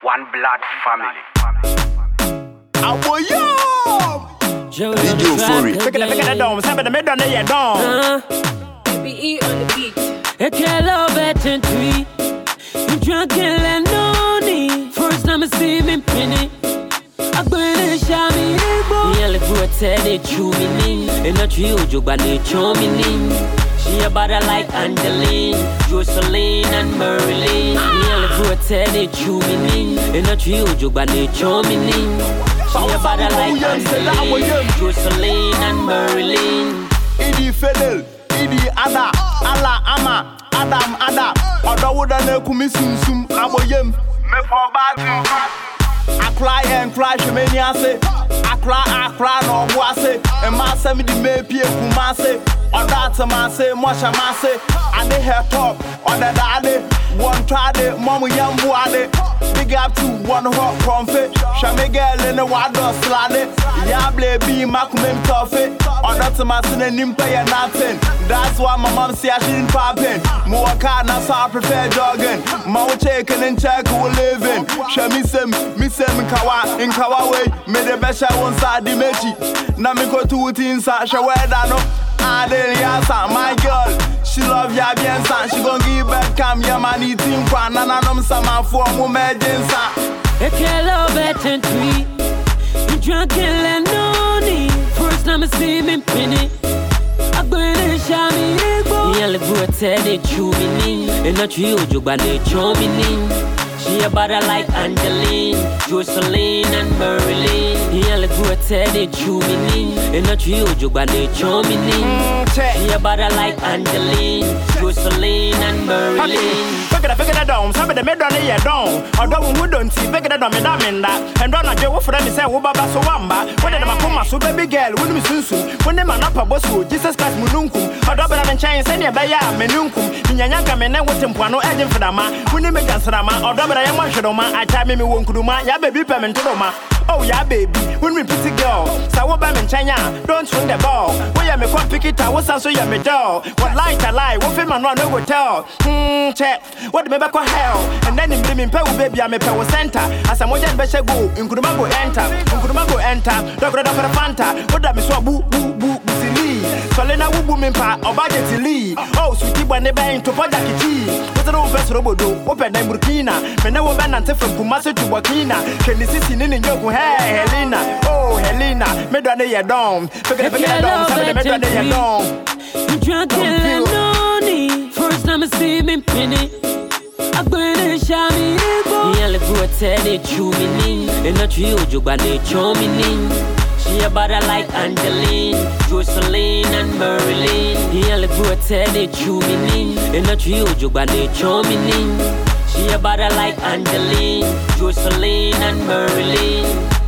One blood family. Aboyo! Video for it. Pick it down. Seven the middle of your dawn. BE on the beat. A kilo better tree. You drunk and no need. First time I see me penny. I burn and shine me. Yeah, let's go tell it to me. And not you, but they show me. She about her like Angeline, Jocelyn and Marilyn. Yeah, let's go tell it to me. And not you, but they show me. She about her like Angeline, Jocelyn and Marilyn. Idi Fidel, Idi Ada, Allah Ama, Adam Ada. Oda woda ne kumi sum aboyem. Me for bad. Akra and crash many ase. Akra no boase. E ma se mi di me pie kumase. Oda tamase, mosha mase. Ade hair top, oda dade. One try de, mama yambu ade. Big up to one hot profit. Shame girl in the water slide. Yable be makumem toffee. Oda tamase and nimpa ya nothing. That's why my mom say I shouldn't pop in. More car, now so I prefer jogging. More chicken and check who living. Show me some kawa in kawa way. Me the best I want side the mechi. Now me go to it inside. Show where that no. I didn't answer my girl. She love ya bien san. She gon' give back cam ya man eating pan. And I know some for more medicine. A kilo better tree. You drunk and no need. First time I see me penny. I burn and shine me. Yeah, let's go tell it to me. And not you, but they show me. She about her like Angeline, Jocelyn and Marilyn. Yeah, let's go tell it to me. And not you, but they show me. She about her like Angeline, Jocelyn and Marilyn. Figure that down, some of the middle of your dawn. Although we don't see, figure that on me, damn that. And don't know for them, say, Wubaba Sowamba. When they come, so baby girl, when we soon. When they man up a boss, Jesus Christ Mununkum. A double and chain, send your baya, Menunkum. In Yanka, men, and what Tempuano, Edin for the man. When they make us Rama, or double I am one shadoma, I tell me won't do my ya baby payment to Roma. Oh, yeah, baby, when we pretty girl. Sawabam in China, don't swing the ball. Where you make one pick it, I was also your medal. What light a lie, what film and run over tell. Check, what me back hell. And then in Brimmin Pew, baby, I'm a power center. As I'm watching Besha go, in Kurumago enter, Doctor Fanta, what that me so boo, silly. Solena woman pa, or budget lee. Oh, sweetie, when they bang to Podaki. What's an old vessel robodo, open them Burkina. Men never ban and from Kumasi to Wakina. Can you see in your hey, Helena? Oh, Helena, Medana ya dome. Figure it down, Medana ya dome. You drunk and no need. First time I see me penny. I burn and shine me. Yeah, let's go tell it to me. And not you, but they show me. She about her like Angeline, Jocelyn and Marilyn. Yeah, let's go tell it to me. And not you, but they show me. She about her like Angeline, Jocelyn and Marilyn.